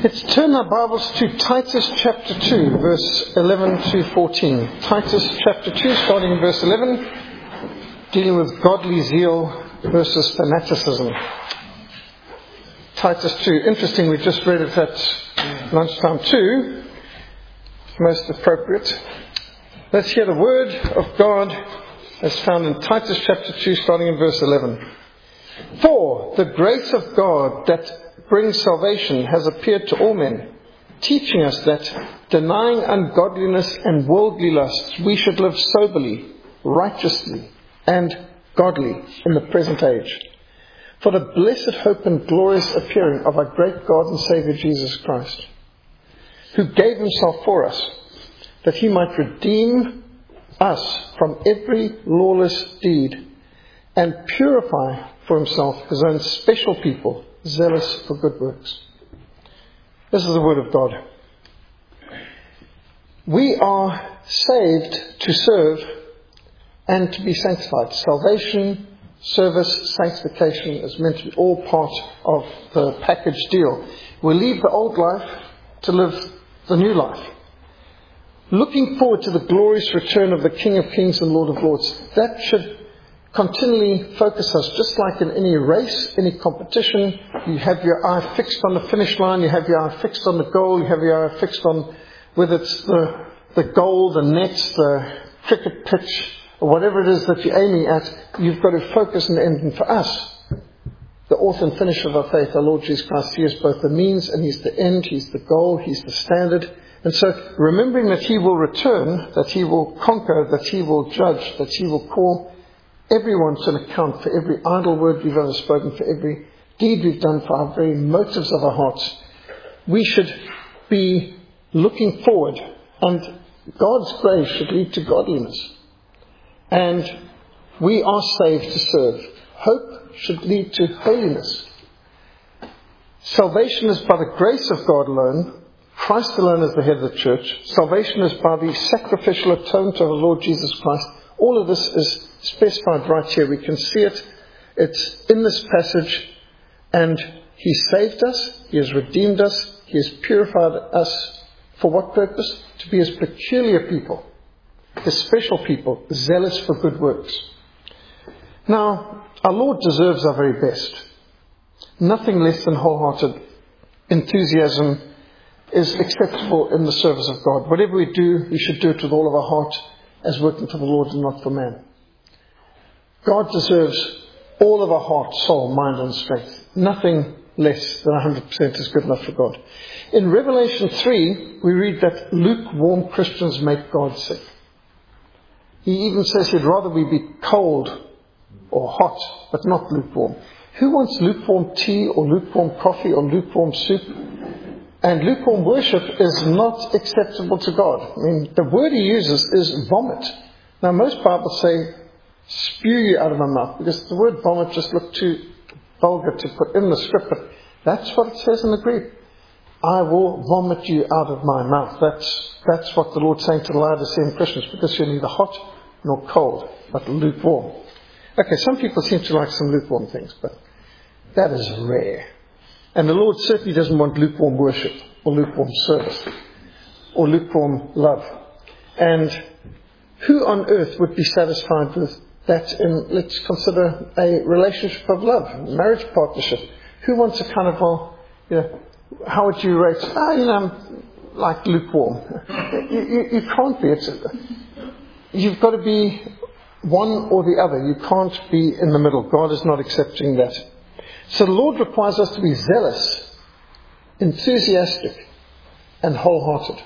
Let's turn our Bibles to Titus chapter 2, verse 11 to 14. Titus chapter 2, starting in verse 11, dealing with godly zeal versus fanaticism. Titus 2. Interesting, we just read it at lunchtime too. Most appropriate. Let's hear the word of God as found in Titus chapter 2, starting in verse 11. For the grace of God that brings salvation has appeared to all men, teaching us that, denying ungodliness and worldly lusts, we should live soberly, righteously, and godly in the present age. For the blessed hope and glorious appearing of our great God and Saviour Jesus Christ, who gave himself for us, that he might redeem us from every lawless deed, and purify for himself his own special people, zealous for good works. This is the word of God. We are saved to serve and to be sanctified. Salvation, service, sanctification is meant to be all part of the package deal. We leave the old life to live the new life. Looking forward to the glorious return of the King of Kings and Lord of Lords. That should continually focus us, just like in any race, any competition. You have your eye fixed on the finish line, you have your eye fixed on the goal, you have your eye fixed on whether it's the goal, the net, the cricket pitch, or whatever it is that you're aiming at. You've got to focus on the end. And for us, the author and finisher of our faith, our Lord Jesus Christ, he is both the means and he's the end, he's the goal, he's the standard. And so remembering that he will return, that he will conquer, that he will judge, that he will call everyone to an account for every idle word we've ever spoken, for every deed we've done, for our very motives of our hearts. We should be looking forward, and God's grace should lead to godliness. And we are saved to serve. Hope should lead to holiness. Salvation is by the grace of God alone. Christ alone is the head of the church. Salvation is by the sacrificial atonement of the Lord Jesus Christ. All of this is specified right here. We can see it. It's in this passage. And he saved us. He has redeemed us. He has purified us. For what purpose? To be his peculiar people. His special people. Zealous for good works. Now, our Lord deserves our very best. Nothing less than wholehearted enthusiasm is acceptable in the service of God. Whatever we do, we should do it with all of our heart, as working for the Lord and not for man. God deserves all of our heart, soul, mind and strength. Nothing less than 100% is good enough for God. In Revelation 3, we read that lukewarm Christians make God sick. He even says he'd rather we be cold or hot, but not lukewarm. Who wants lukewarm tea or lukewarm coffee or lukewarm soup? And lukewarm worship is not acceptable to God. I mean, the word he uses is vomit. Now, most Bibles say, spew you out of my mouth, because the word vomit just looked too vulgar to put in the script, but that's what it says in the Greek. I will vomit you out of my mouth. That's what the Lord's saying to the Laodicean Christians, because you're neither hot nor cold, but lukewarm. Okay, some people seem to like some lukewarm things, but that is rare. And the Lord certainly doesn't want lukewarm worship, or lukewarm service, or lukewarm love. And who on earth would be satisfied with that in, let's consider, a relationship of love, a marriage partnership? Who wants a kind of, how would you rate, I'm like lukewarm. You can't be. You've got to be one or the other. You can't be in the middle. God is not accepting that. So the Lord requires us to be zealous, enthusiastic, and wholehearted.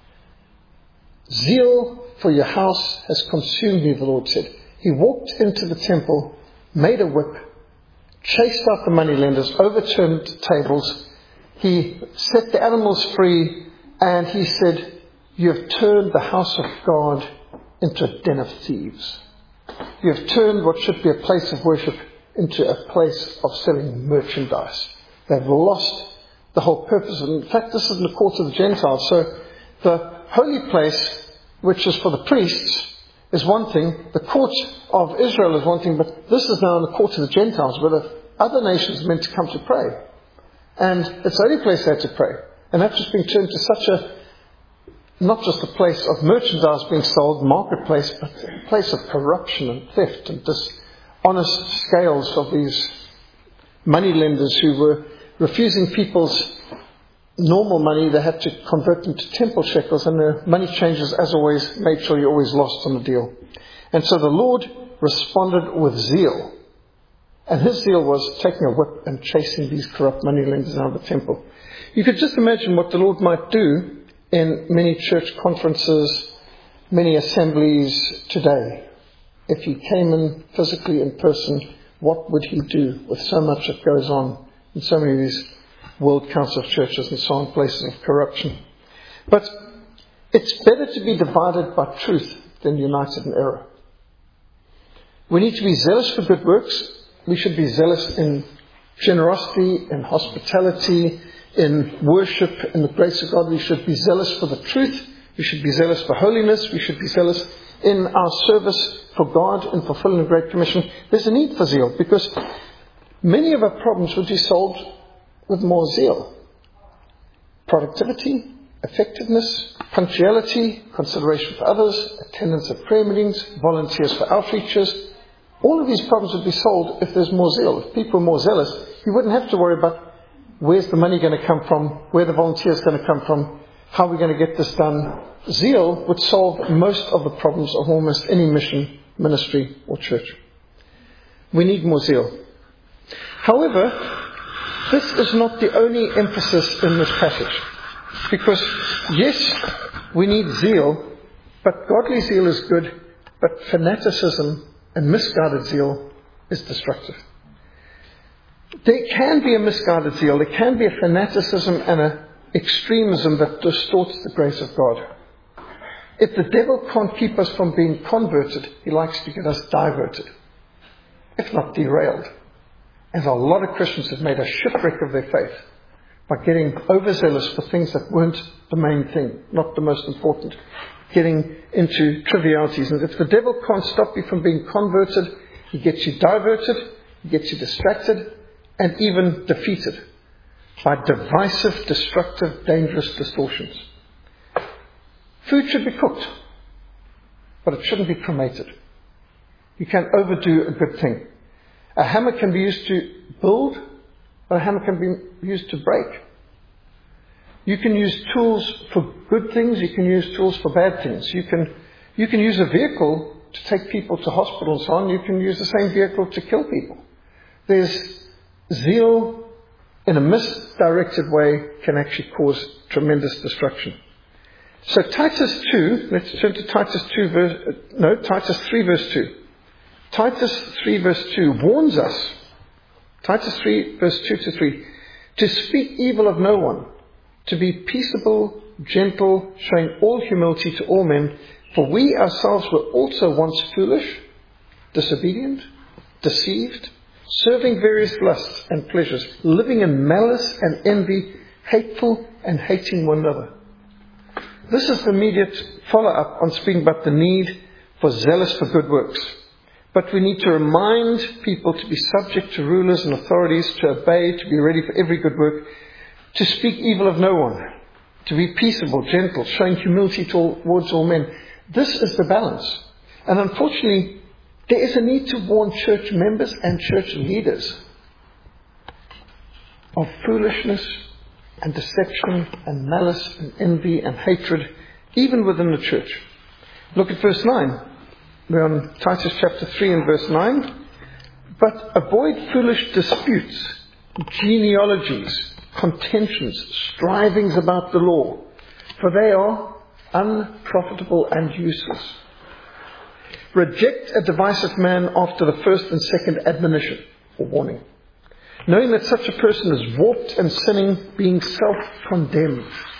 Zeal for your house has consumed me, the Lord said. He walked into the temple, made a whip, chased out the moneylenders, overturned tables. He set the animals free, and he said, you have turned the house of God into a den of thieves. You have turned what should be a place of worship into a place of selling merchandise. They've lost the whole purpose. And in fact, this is in the court of the Gentiles. So the holy place, which is for the priests, is one thing. The court of Israel is one thing. But this is now in the court of the Gentiles, where the other nations are meant to come to pray. And it's the only place they had to pray. And that was being turned to such a, not just a place of merchandise being sold, marketplace, but a place of corruption and theft and dishonest scales of these moneylenders who were refusing people's normal money. They had to convert them to temple shekels, and the money changers, as always, made sure you always lost on the deal. And so the Lord responded with zeal. And his zeal was taking a whip and chasing these corrupt moneylenders out of the temple. You could just imagine what the Lord might do in many church conferences, many assemblies today. If he came in physically in person, what would he do with so much that goes on in so many of these world council of churches and so on, places of corruption? But it's better to be divided by truth than united in error. We need to be zealous for good works. We should be zealous in generosity, in hospitality, in worship, in the grace of God. We should be zealous for the truth. We should be zealous for holiness. We should be zealous in our service for God in fulfilling the Great Commission. There's a need for zeal because many of our problems would be solved with more zeal. Productivity, effectiveness, punctuality, consideration for others, attendance at prayer meetings, volunteers for outreaches. All of these problems would be solved if there's more zeal. If people were more zealous, you wouldn't have to worry about where's the money going to come from, where the volunteers going to come from, how we're going to get this done. Zeal would solve most of the problems of almost any mission, ministry or church. We need more zeal. However, this is not the only emphasis in this passage. Because, yes, we need zeal, but godly zeal is good, but fanaticism and misguided zeal is destructive. There can be a misguided zeal. There can be a fanaticism and an extremism that distorts the grace of God. If the devil can't keep us from being converted, he likes to get us diverted, if not derailed. And a lot of Christians have made a shipwreck of their faith by getting overzealous for things that weren't the main thing, not the most important, getting into trivialities. And if the devil can't stop you from being converted, he gets you diverted, he gets you distracted, and even defeated by divisive, destructive, dangerous distortions. Food should be cooked, but it shouldn't be cremated. You can't overdo a good thing. A hammer can be used to build, but a hammer can be used to break. You can use tools for good things, you can use tools for bad things. You can use a vehicle to take people to hospital and so on. You can use the same vehicle to kill people. There's zeal in a misdirected way can actually cause tremendous destruction. So Titus 2, let's turn to Titus 3 verse 2. Titus 3 verse 2 warns us, Titus 3 verse 2 to 3, to speak evil of no one, to be peaceable, gentle, showing all humility to all men, for we ourselves were also once foolish, disobedient, deceived, serving various lusts and pleasures, living in malice and envy, hateful and hating one another. This is the immediate follow-up on speaking about the need for zealous for good works. But we need to remind people to be subject to rulers and authorities, to obey, to be ready for every good work, to speak evil of no one, to be peaceable, gentle, showing humility towards all men. This is the balance. And unfortunately, there is a need to warn church members and church leaders of foolishness and deception and malice and envy and hatred, even within the church. Look at verse 9. We're on Titus chapter 3 and verse 9. But avoid foolish disputes, genealogies, contentions, strivings about the law, for they are unprofitable and useless. Reject a divisive man after the first and second admonition or warning, knowing that such a person is warped and sinning, being self-condemned.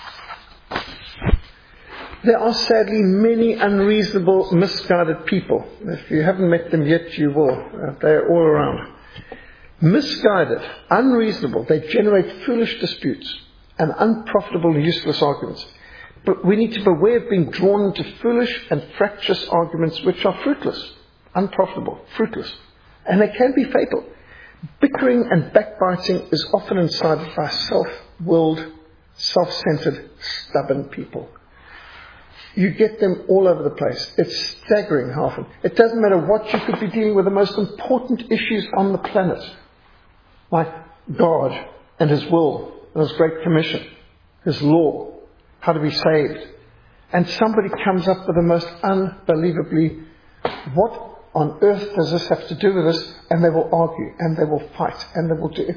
There are sadly many unreasonable, misguided people. If you haven't met them yet, you will. They're all around. Misguided, unreasonable. They generate foolish disputes and unprofitable and useless arguments. But we need to beware of being drawn into foolish and fractious arguments which are fruitless, unprofitable, fruitless. And they can be fatal. Bickering and backbiting is often incited by self-willed self-centered, stubborn people. You get them all over the place. It's staggering how often. It doesn't matter what you could be dealing with, the most important issues on the planet, like God and His will and His Great Commission, His law, how to be saved. And somebody comes up with the most unbelievably, what on earth does this have to do with this? And they will argue, and they will fight, and they will do.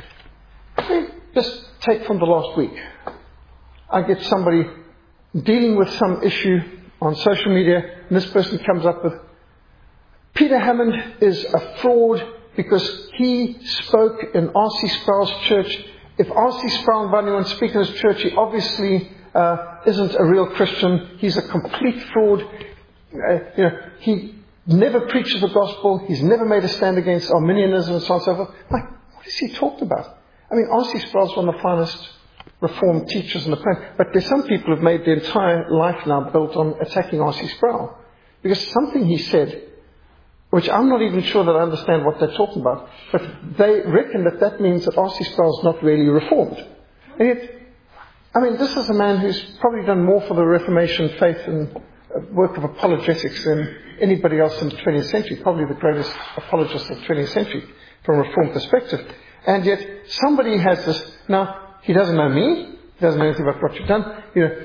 Just take from the last week. I get somebody dealing with some issue on social media, and this person comes up with, Peter Hammond is a fraud because he spoke in R.C. Sproul's church. If R.C. Sproul invited anyone to speak in his church, he obviously isn't a real Christian. He's a complete fraud. He never preaches the gospel. He's never made a stand against Arminianism and so on and so forth. Like, what is he talking about? I mean, R.C. Sproul's one of the finest Reformed teachers on the planet. But there's some people who've made their entire life now built on attacking R.C. Sproul. Because something he said, which I'm not even sure that I understand what they're talking about, but they reckon that means that R.C. Sproul's not really Reformed. And yet, I mean, this is a man who's probably done more for the Reformation faith and work of apologetics than anybody else in the 20th century, probably the greatest apologist of the 20th century from a Reformed perspective. And yet, somebody has this. Now, he doesn't know me. He doesn't know anything about what you've done.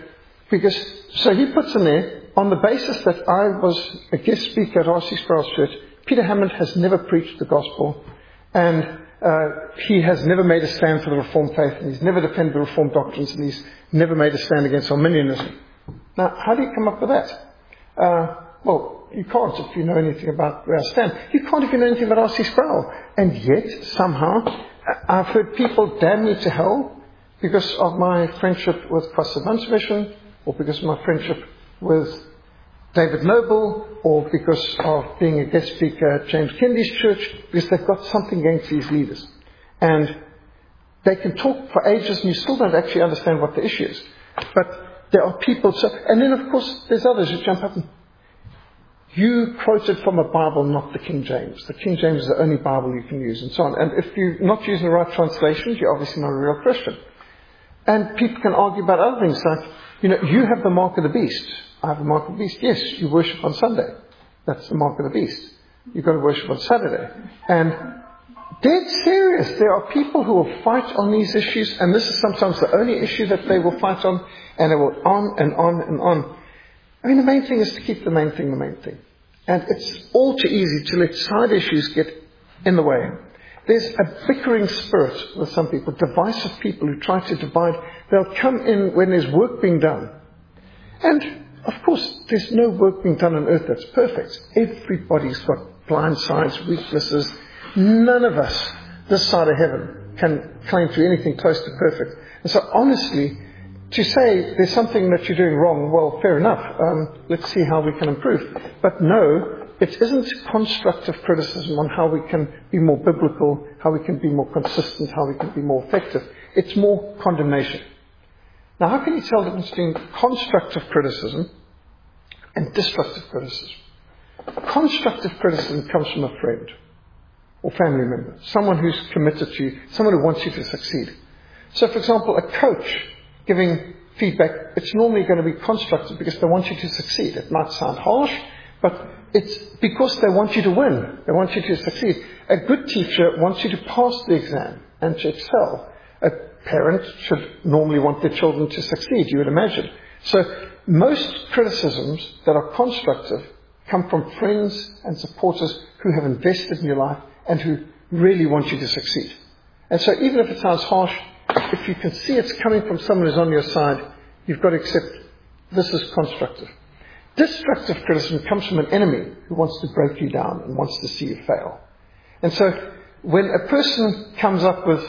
So he puts in there, on the basis that I was a guest speaker at R.C. Sproul's church, Peter Hammond has never preached the gospel, and he has never made a stand for the Reformed faith, and he's never defended the Reformed doctrines, and he's never made a stand against Arminianism. Now, how do you come up with that? Well, you can't if you know anything about where I stand. You can't if you know anything about R.C. Sproul. And yet, somehow, I've heard people damn me to hell because of my friendship with Kwasibantu, or because of my friendship with David Noble, or because of being a guest speaker at James Kennedy's church, because they've got something against these leaders. And they can talk for ages and you still don't actually understand what the issue is. But there are people, and then of course there's others who jump up and, you quoted from a Bible, not the King James. The King James is the only Bible you can use, and so on. And if you're not using the right translations, you're obviously not a real Christian. And people can argue about other things like, you have the mark of the beast. I have the mark of the beast. Yes, you worship on Sunday. That's the mark of the beast. You've got to worship on Saturday. And dead serious. There are people who will fight on these issues, and this is sometimes the only issue that they will fight on, and they will on and on and on. I mean, the main thing is to keep the main thing the main thing. And it's all too easy to let side issues get in the way. There's a bickering spirit with some people, divisive people who try to divide. They'll come in when there's work being done. And, of course, there's no work being done on earth that's perfect. Everybody's got blind sides, weaknesses. None of us, this side of heaven, can claim to be anything close to perfect. And so, honestly, to say there's something that you're doing wrong, well, fair enough. Let's see how we can improve. But no, it isn't constructive criticism on how we can be more biblical, how we can be more consistent, how we can be more effective. It's more condemnation. Now, how can you tell the difference between constructive criticism and destructive criticism? Constructive criticism comes from a friend or family member, someone who's committed to you, someone who wants you to succeed. So, for example, a coach giving feedback, it's normally going to be constructive because they want you to succeed. It might sound harsh, but it's because they want you to win. They want you to succeed. A good teacher wants you to pass the exam and to excel. A parent should normally want their children to succeed, you would imagine. So most criticisms that are constructive come from friends and supporters who have invested in your life and who really want you to succeed. And so even if it sounds harsh, if you can see it's coming from someone who's on your side, you've got to accept this is constructive. Destructive criticism comes from an enemy who wants to break you down and wants to see you fail. And so when a person comes up with,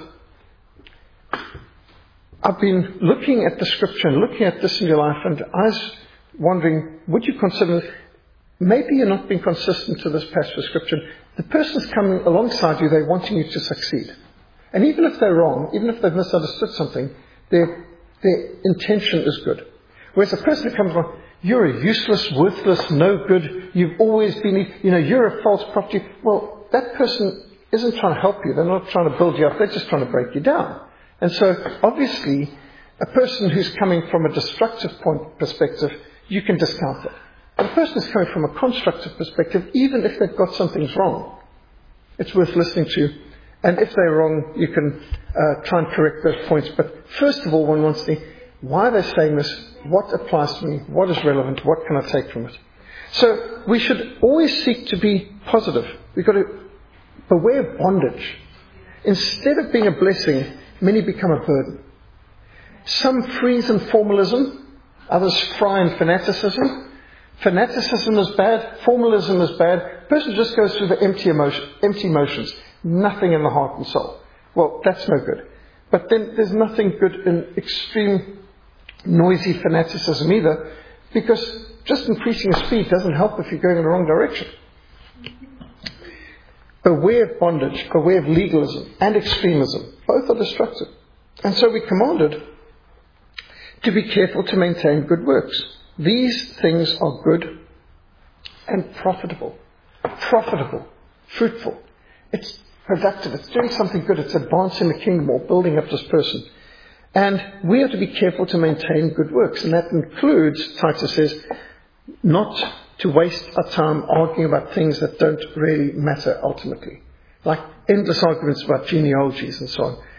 I've been looking at the scripture and looking at this in your life, and I was wondering, would you consider, maybe you're not being consistent to this passage of scripture. The person's coming alongside you, they're wanting you to succeed. And even if they're wrong, even if they've misunderstood something, their intention is good. Whereas a person who comes along, you're a useless, worthless, no good, you've always been, you're a false prophet. Well, that person isn't trying to help you. They're not trying to build you up. They're just trying to break you down. And so, obviously, A person who's coming from a destructive perspective, you can discount that. But a person who's coming from a constructive perspective, even if they've got something wrong, it's worth listening to. And if they're wrong, you can try and correct those points. But first of all, one wants to see, why are they saying this? What applies to me? What is relevant? What can I take from it? So we should always seek to be positive. We've got to beware of bondage. Instead of being a blessing, many become a burden. Some freeze in formalism, others fry in fanaticism. Fanaticism is bad, formalism is bad. A person just goes through the empty motions, nothing in the heart and soul. Well, that's no good. But then there's nothing good in extreme noisy fanaticism either, because just increasing your speed doesn't help if you're going in the wrong direction. Beware of bondage, beware of legalism and extremism. Both are destructive. And so we're commanded to be careful to maintain good works. These things are good and profitable. Profitable, fruitful. It's productive. It's doing something good. It's advancing the kingdom or building up this person. And we have to be careful to maintain good works. And that includes, Titus says, not to waste our time arguing about things that don't really matter ultimately. Like endless arguments about genealogies and so on.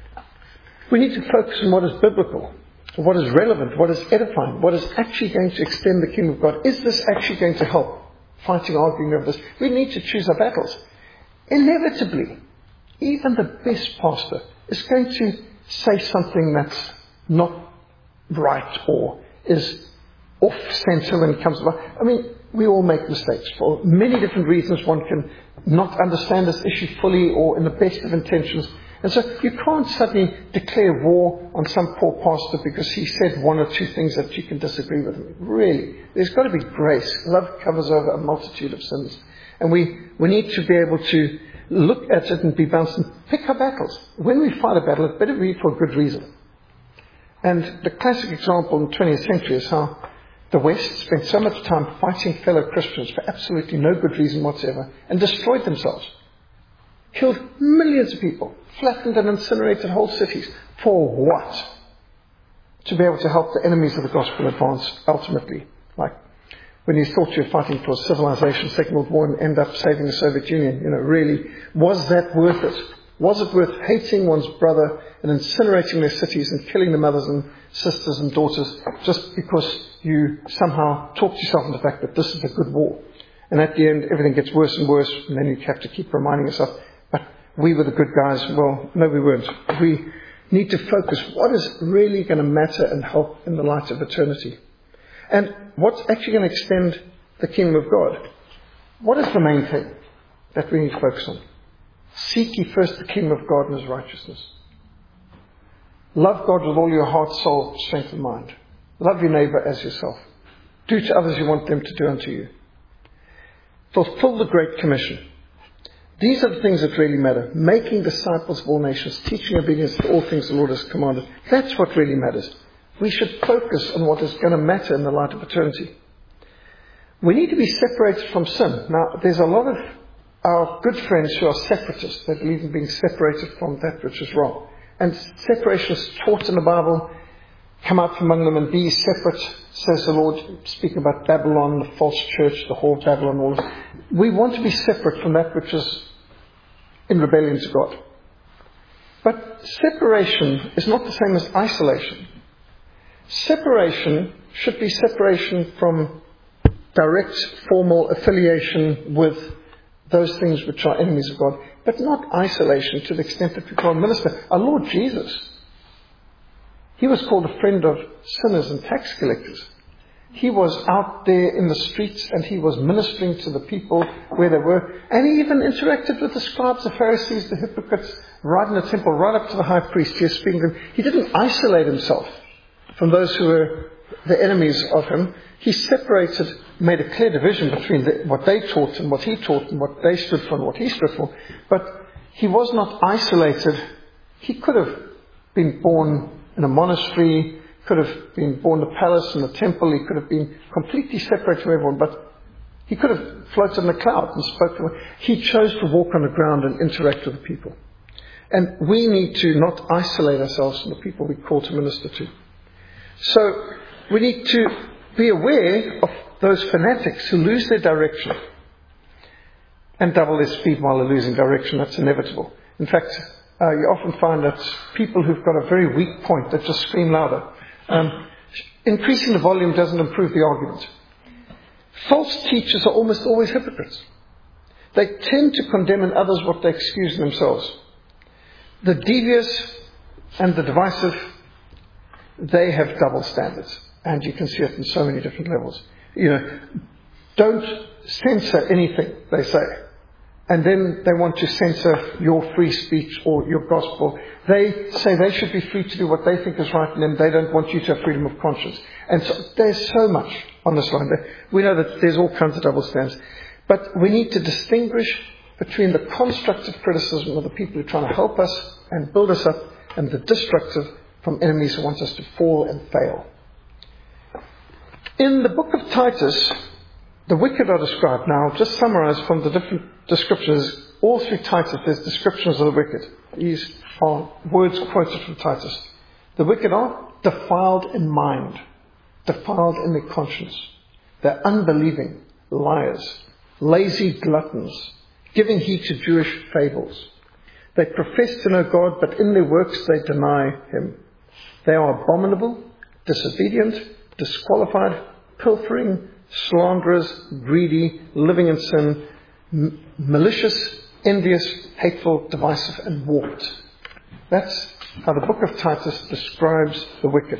We need to focus on what is biblical, what is relevant, what is edifying, what is actually going to extend the kingdom of God. Is this actually going to help? Fighting, arguing over this. We need to choose our battles. Inevitably, even the best pastor is going to say something that's not right or is off-center when it comes about. I mean, we all make mistakes for many different reasons. One can not understand this issue fully or in the best of intentions. And so you can't suddenly declare war on some poor pastor because he said one or two things that you can disagree with him. Really, there's got to be grace. Love covers over a multitude of sins. And we need to be able to look at it and be balanced and pick our battles. When we fight a battle, it better be for a good reason. And the classic example in the 20th century is how the West spent so much time fighting fellow Christians for absolutely no good reason whatsoever and destroyed themselves. Killed millions of people, flattened and incinerated whole cities. For what? To be able to help the enemies of the gospel advance ultimately. Like when you thought you were fighting for civilization, Second World War, and end up saving the Soviet Union. Really, was that worth it? Was it worth hating one's brother and incinerating their cities and killing the mothers and sisters and daughters just because you somehow talked yourself into the fact that this is a good war? And at the end, everything gets worse and worse, and then you have to keep reminding yourself, but we were the good guys. Well, no, we weren't. We need to focus what is really going to matter and help in the light of eternity. And what's actually going to extend the kingdom of God? What is the main thing that we need to focus on? Seek ye first the kingdom of God and his righteousness. Love God with all your heart, soul, strength and mind. Love your neighbour as yourself. Do to others you want them to do unto you. Fulfill the Great Commission. These are the things that really matter. Making disciples of all nations, teaching obedience to all things the Lord has commanded. That's what really matters. We should focus on what is going to matter in the light of eternity. We need to be separated from sin. Now, there's a lot of our good friends who are separatists. They believe in being separated from that which is wrong. And separation is taught in the Bible. Come out from among them and be separate, says the Lord, speaking about Babylon, the false church, the whole Babylon, all this. We want to be separate from that which is in rebellion to God. But separation is not the same as isolation. Separation should be separation from direct, formal affiliation with those things which are enemies of God, but not isolation to the extent that we can't minister. Our Lord Jesus, he was called a friend of sinners and tax collectors. He was out there in the streets and he was ministering to the people where they were. And he even interacted with the scribes, the Pharisees, the hypocrites, right in the temple, right up to the high priest. He was speaking to them. He didn't isolate himself from those who were the enemies of him. He separated, made a clear division between what they taught and what he taught and what they stood for and what he stood for. But he was not isolated. He could have been born in a monastery, could have been born in a palace, in a temple. He could have been completely separate from everyone, but he could have floated in a cloud and spoke to them. He chose to walk on the ground and interact with the people. And we need to not isolate ourselves from the people we call to minister to. So we need to be aware of those fanatics who lose their direction and double their speed while they're losing direction. That's inevitable. In fact, you often find that people who've got a very weak point that just scream louder. Increasing the volume doesn't improve the argument. False teachers are almost always hypocrites. They tend to condemn in others what they excuse in themselves. The devious and the divisive, they have double standards. And you can see it in so many different levels. Don't censor anything, they say. And then they want to censor your free speech or your gospel. They say they should be free to do what they think is right, and then they don't want you to have freedom of conscience. And so there's so much on this line. We know that there's all kinds of double standards. But we need to distinguish between the constructive criticism of the people who are trying to help us and build us up, and the destructive from enemies who want us to fall and fail. In the book of Titus, the wicked are described. Now, I'll just summarize from the different descriptions. All through Titus, there's descriptions of the wicked. These are words quoted from Titus. The wicked are defiled in mind, defiled in their conscience. They're unbelieving, liars, lazy gluttons, giving heed to Jewish fables. They profess to know God, but in their works they deny Him. They are abominable, disobedient, disqualified, pilfering, slanderers, greedy, living in sin, malicious, envious, hateful, divisive, and warped. That's how the book of Titus describes the wicked.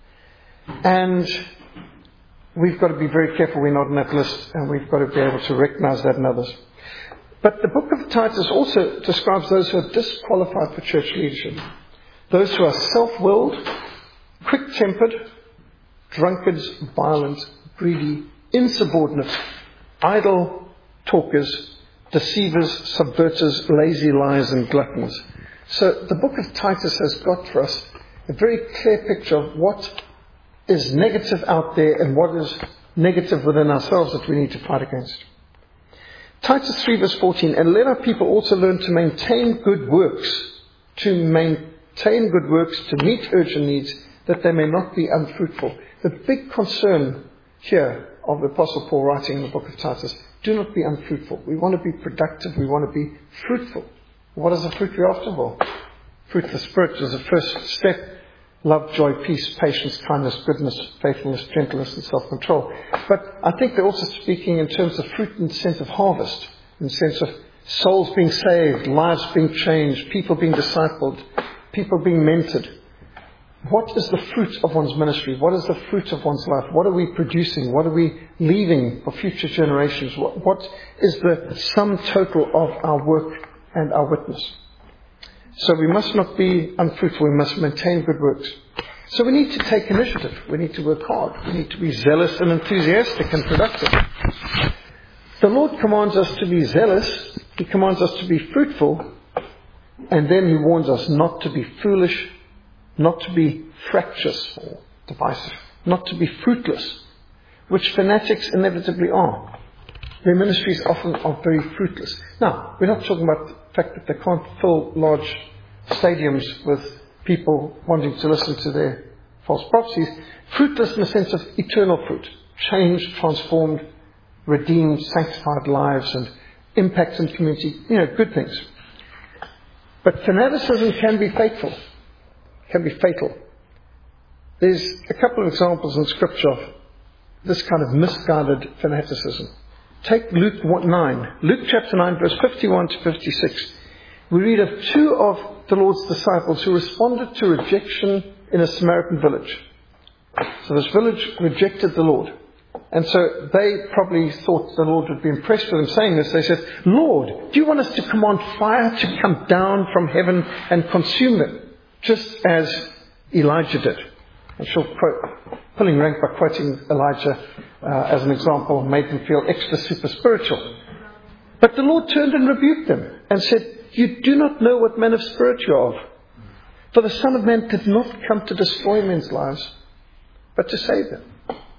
And we've got to be very careful we're not in that list, and we've got to be able to recognize that in others. But the book of Titus also describes those who are disqualified for church leadership. Those who are self-willed, quick-tempered, drunkards, violent, greedy, insubordinate, idle talkers, deceivers, subverters, lazy liars, and gluttons. So the book of Titus has got for us a very clear picture of what is negative out there and what is negative within ourselves that we need to fight against. Titus 3 verse 14, and let our people also learn to maintain good works, to meet urgent needs, that they may not be unfruitful. The big concern here of the Apostle Paul writing in the book of Titus, do not be unfruitful. We want to be productive. We want to be fruitful. What is the fruit we're after? Well, fruit of the Spirit is the first step. Love, joy, peace, patience, kindness, goodness, faithfulness, gentleness, and self-control. But I think they're also speaking in terms of fruit in the sense of harvest, in the sense of souls being saved, lives being changed, people being discipled, people being mentored. What is the fruit of one's ministry? What is the fruit of one's life? What are we producing? What are we leaving for future generations? What is the sum total of our work and our witness? So we must not be unfruitful. We must maintain good works. So we need to take initiative. We need to work hard. We need to be zealous and enthusiastic and productive. The Lord commands us to be zealous. He commands us to be fruitful. And then He warns us not to be foolish, not to be fractious or divisive, not to be fruitless, which fanatics inevitably are. Their ministries often are very fruitless. Now, we're not talking about the fact that they can't fill large stadiums with people wanting to listen to their false prophecies. Fruitless in the sense of eternal fruit, changed, transformed, redeemed, sanctified lives and impact in community, good things. But fanaticism can be fatal. There's a couple of examples in Scripture of this kind of misguided fanaticism. Take Luke 9. Luke chapter 9, verse 51 to 56. We read of two of the Lord's disciples who responded to rejection in a Samaritan village. So this village rejected the Lord. And so they probably thought the Lord would be impressed with them saying this. They said, Lord, do you want us to command fire to come down from heaven and consume them, just as Elijah did? And she'll quote, pulling rank by quoting Elijah as an example, made them feel extra super spiritual. But the Lord turned and rebuked them and said, you do not know what manner of spirit you are of. For the Son of Man did not come to destroy men's lives, but to save them.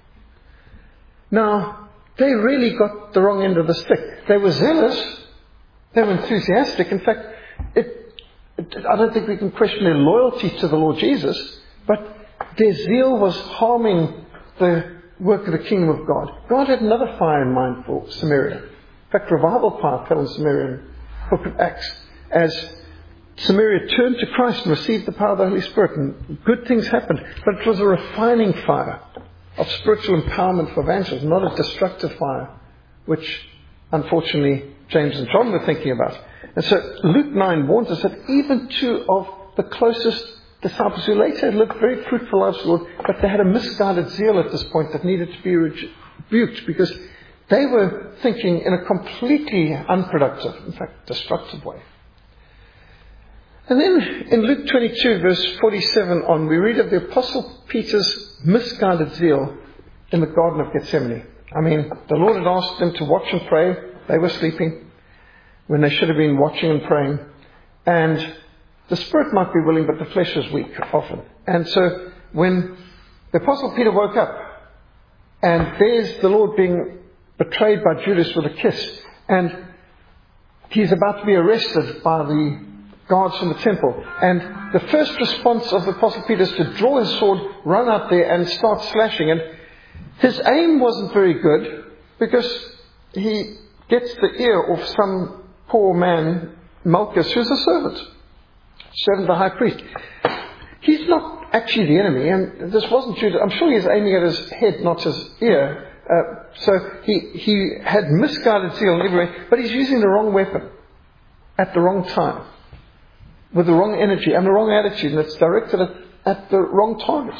Now, they really got the wrong end of the stick. They were zealous. They were enthusiastic. In fact, I don't think we can question their loyalty to the Lord Jesus, but their zeal was harming the work of the kingdom of God. God had another fire in mind for Samaria. In fact, revival fire fell in Samaria in the book of Acts as Samaria turned to Christ and received the power of the Holy Spirit, and good things happened. But it was a refining fire of spiritual empowerment for evangelism, not a destructive fire, which unfortunately James and John were thinking about. And so Luke 9 warns us that even two of the closest disciples who later lived very fruitful lives for the Lord, but they had a misguided zeal at this point that needed to be rebuked because they were thinking in a completely unproductive, in fact destructive way. And then in Luke 22 verse 47 on, we read of the Apostle Peter's misguided zeal in the Garden of Gethsemane. I mean, the Lord had asked them to watch and pray. They were sleeping when they should have been watching and praying. And the spirit might be willing, but the flesh is weak often. And so when the Apostle Peter woke up, and there's the Lord being betrayed by Judas with a kiss, and he's about to be arrested by the guards from the temple. And the first response of the Apostle Peter is to draw his sword, run out there and start slashing. And his aim wasn't very good because he gets the ear of some poor man, Malchus, who's a servant of the high priest. He's not actually the enemy, and this wasn't Judas. I'm sure he's aiming at his head, not his ear. So he had misguided zeal in every way, but he's using the wrong weapon at the wrong time, with the wrong energy and the wrong attitude, and it's directed at the wrong target.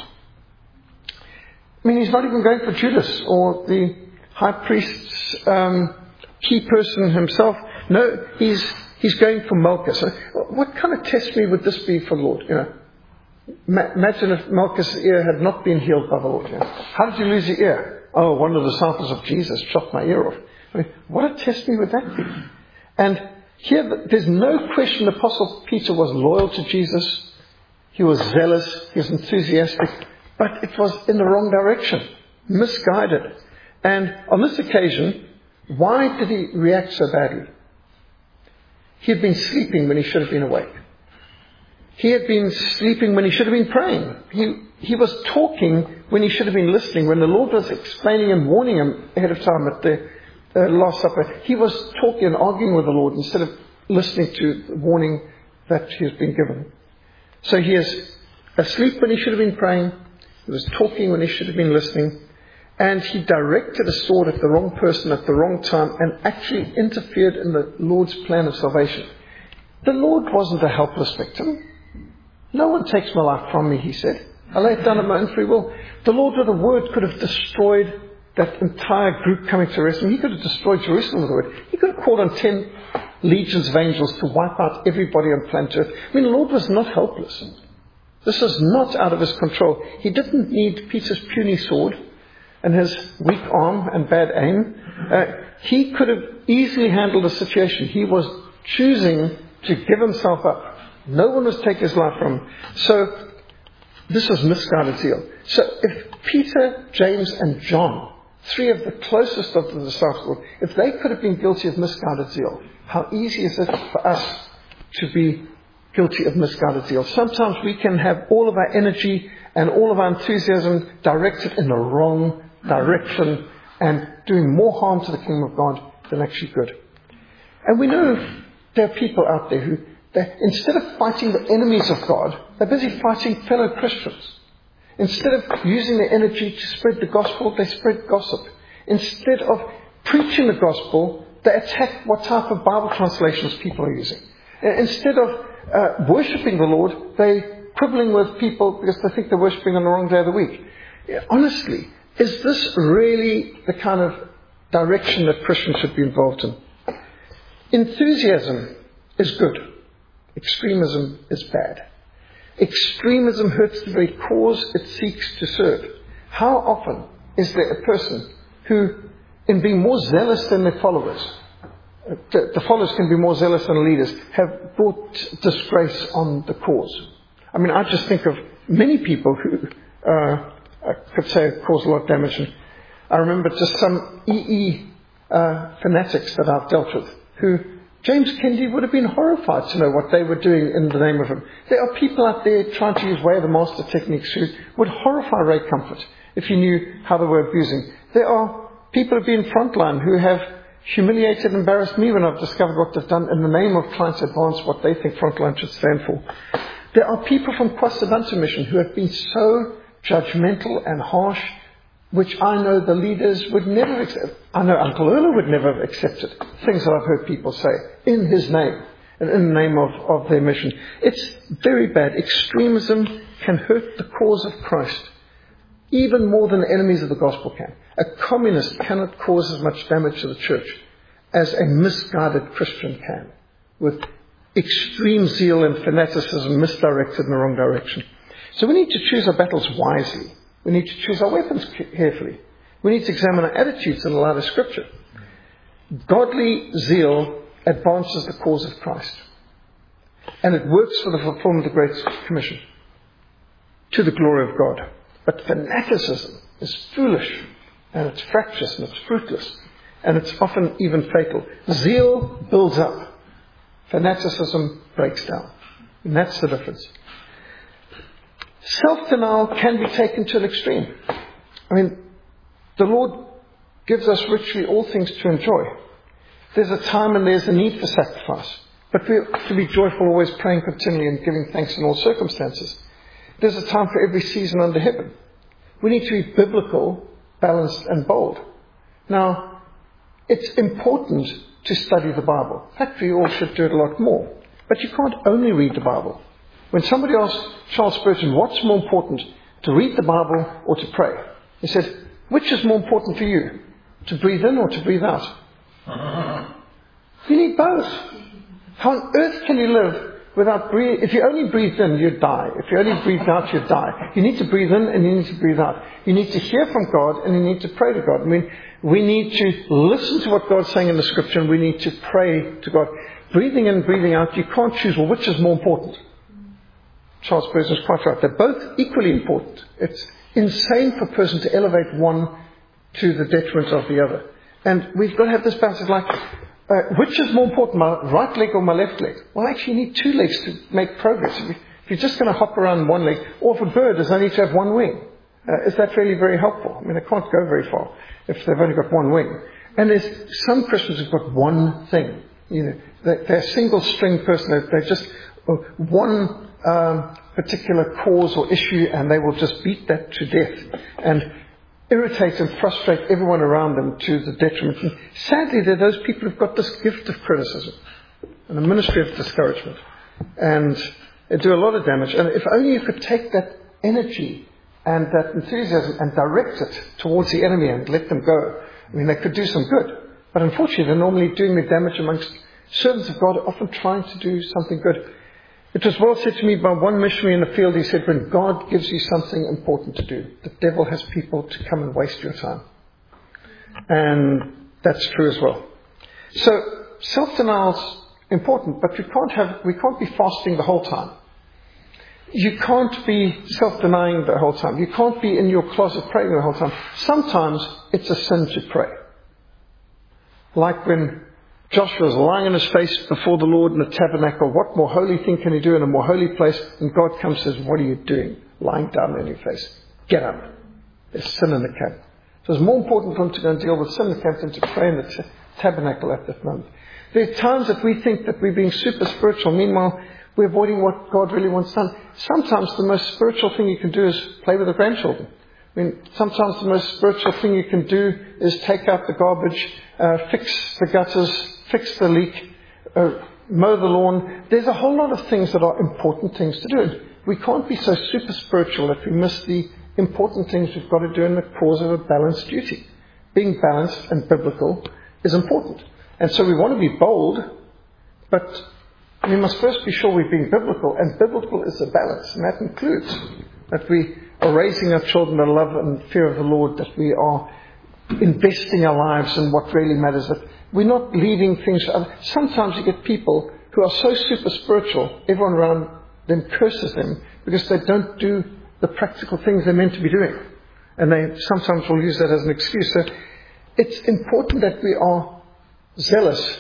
I mean, he's not even going for Judas or the high priest's key person himself. No, he's going for Malchus. What kind of testimony would this be for the Lord? You know, imagine if Malchus' ear had not been healed by the Lord. You know. How did you lose your ear? Oh, one of the disciples of Jesus chopped my ear off. I mean, what a testimony would that be? And here, there's no question the Apostle Peter was loyal to Jesus. He was zealous. He was enthusiastic. But it was in the wrong direction. Misguided. And on this occasion, why did he react so badly? He had been sleeping when he should have been awake. He had been sleeping when he should have been praying. He was talking when he should have been listening. When the Lord was explaining and warning him ahead of time at the Last Supper, he was talking and arguing with the Lord instead of listening to the warning that he has been given. So he is asleep when he should have been praying. He was talking when he should have been listening. And he directed a sword at the wrong person at the wrong time and actually interfered in the Lord's plan of salvation. The Lord wasn't a helpless victim. No one takes my life from me, he said. I lay it down at my own free will. The Lord with a word could have destroyed that entire group coming to arrest him. He could have destroyed Jerusalem with a word. He could have called on 10 legions of angels to wipe out everybody on planet Earth. I mean, the Lord was not helpless. This is not out of his control. He didn't need Peter's puny sword and his weak arm and bad aim. He could have easily handled the situation. He was choosing to give himself up. No one was taking his life from him. So this was misguided zeal. So if Peter, James and John, three of the closest of the disciples, if they could have been guilty of misguided zeal, how easy is it for us to be guilty of misguided zeal? Sometimes we can have all of our energy and all of our enthusiasm directed in the wrong direction and doing more harm to the kingdom of God than actually good. And we know there are people out there who, instead of fighting the enemies of God, they're busy fighting fellow Christians. Instead of using their energy to spread the gospel, they spread gossip. Instead of preaching the gospel, they attack what type of Bible translations people are using. Instead of worshipping the Lord, they're quibbling with people because they think they're worshipping on the wrong day of the week. Honestly, is this really the kind of direction that Christians should be involved in? Enthusiasm is good. Extremism is bad. Extremism hurts the very cause it seeks to serve. How often is there a person who, in being more zealous than their followers, the followers can be more zealous than the leaders, have brought disgrace on the cause? I mean, I just think of many people who I could say cause a lot of damage. And I remember just some fanatics that I've dealt with who James Kennedy would have been horrified to know what they were doing in the name of him. There are people out there trying to use Way of the Master techniques who would horrify Ray Comfort if he knew how they were abusing. There are people who have been frontline who have humiliated and embarrassed me when I've discovered what they've done in the name of trying to advance what they think frontline should stand for. There are people from Kwasabuntu Mission who have been so judgmental and harsh, which I know the leaders would never accept. I know Uncle Erla would never have accepted things that I've heard people say in his name and in the name of their mission. It's very bad. Extremism can hurt the cause of Christ even more than the enemies of the gospel can. A communist cannot cause as much damage to the church as a misguided Christian can, with extreme zeal and fanaticism misdirected in the wrong direction. So we need to choose our battles wisely. We need to choose our weapons carefully. We need to examine our attitudes in the light of Scripture. Godly zeal advances the cause of Christ. And it works for the fulfillment of the Great Commission, to the glory of God. But fanaticism is foolish, and it's fractious, and it's fruitless, and it's often even fatal. Zeal builds up. Fanaticism breaks down. And that's the difference. Self-denial can be taken to an extreme. I mean, the Lord gives us richly all things to enjoy. There's a time and there's a need for sacrifice. But we have to be joyful, always praying continually and giving thanks in all circumstances. There's a time for every season under heaven. We need to be biblical, balanced and bold. Now, it's important to study the Bible. In fact, we all should do it a lot more. But you can't only read the Bible. When somebody asked Charles Spurgeon, what's more important, to read the Bible or to pray? He said, which is more important for you, to breathe in or to breathe out? You need both. How on earth can you live without breathing? If you only breathe in, you'd die. If you only breathe out, you'd die. You need to breathe in and you need to breathe out. You need to hear from God and you need to pray to God. I mean, we need to listen to what God's saying in the Scripture and we need to pray to God. Breathing in, breathing out, you can't choose, well, which is more important? Charles Spurgeon is quite right. They're both equally important. It's insane for a person to elevate one to the detriment of the other. And we've got to have this balance. It's like, which is more important, my right leg or my left leg? Well, actually, you need two legs to make progress. If you're just going to hop around one leg, or if a bird does only to have one wing, is that really very helpful? I mean, they can't go very far if they've only got one wing. And there's some Christians who've got one thing. You know, they're a single string person. They're just one particular cause or issue, and they will just beat that to death and irritate and frustrate everyone around them to the detriment. And sadly, there are those people who've got this gift of criticism and a ministry of discouragement, and they do a lot of damage. And if only you could take that energy and that enthusiasm and direct it towards the enemy and let them go. I mean, they could do some good, but unfortunately, they're normally doing the damage amongst servants of God, often trying to do something good. It was well said to me by one missionary in the field. He said, when God gives you something important to do, the devil has people to come and waste your time. And that's true as well. So self-denial's important, but we can't be fasting the whole time. You can't be self-denying the whole time. You can't be in your closet praying the whole time. Sometimes it's a sin to pray. Like when Joshua was lying on his face before the Lord in the tabernacle. What more holy thing can he do in a more holy place? And God comes and says, what are you doing? Lying down on your face. Get up. There's sin in the camp. So it's more important for him to go and deal with sin in the camp than to pray in the tabernacle at that moment. There are times that we think that we're being super spiritual. Meanwhile, we're avoiding what God really wants done. Sometimes the most spiritual thing you can do is play with the grandchildren. I mean, sometimes the most spiritual thing you can do is take out the garbage, fix the gutters, fix the leak, mow the lawn. There's a whole lot of things that are important things to do. We can't be so super spiritual that we miss the important things we've got to do in the cause of a balanced duty. Being balanced and biblical is important. And so we want to be bold, but we must first be sure we're being biblical. And biblical is a balance. And that includes that we are raising our children in love and fear of the Lord, that we are investing our lives in what really matters, that we're not leaving things to others. Sometimes you get people who are so super spiritual, everyone around them curses them because they don't do the practical things they're meant to be doing. And they sometimes will use that as an excuse. So it's important that we are zealous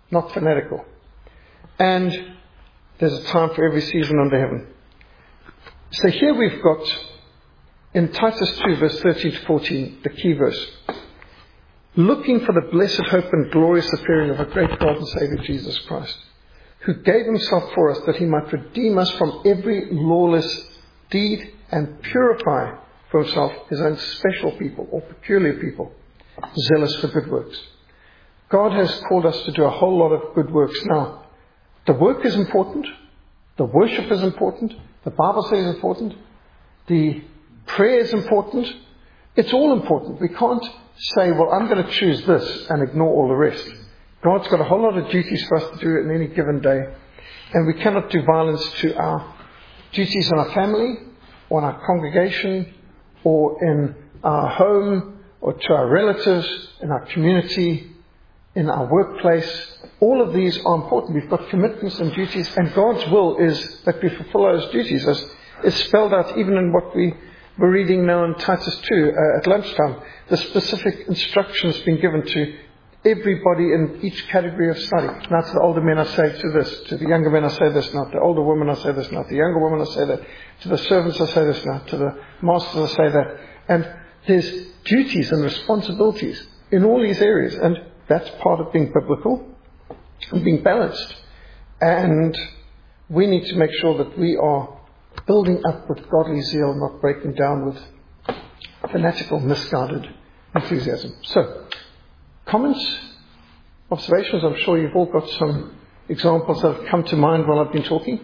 not fanatical. And there's a time for every season under heaven. So here we've got, in Titus 2, verse 13 to 14, the key verse. Looking for the blessed hope and glorious appearing of a great God and Saviour, Jesus Christ, who gave himself for us that he might redeem us from every lawless deed and purify for himself his own special people or peculiar people, zealous for good works. God has called us to do a whole lot of good works. Now, the work is important. The worship is important. The Bible says it's important. The prayer is important. It's all important. We can't say, well, I'm going to choose this and ignore all the rest. God's got a whole lot of duties for us to do in any given day. And we cannot do violence to our duties in our family, or in our congregation, or in our home, or to our relatives, in our community, in our workplace. All of these are important. We've got commitments and duties, and God's will is that we fulfill those duties, as is spelled out even in what we were reading now in Titus 2 at lunchtime. The specific instructions being given to everybody in each category of study. Now to the older men I say to this, to the younger men I say this, not the older women I say this, not the younger women I say that, to the servants I say this, not to the masters I say that. And there's duties and responsibilities in all these areas, and that's part of being biblical and being balanced. And we need to make sure that we are building up with godly zeal, not breaking down with fanatical, misguided enthusiasm. So, comments, observations? I'm sure you've all got some examples that have come to mind while I've been talking.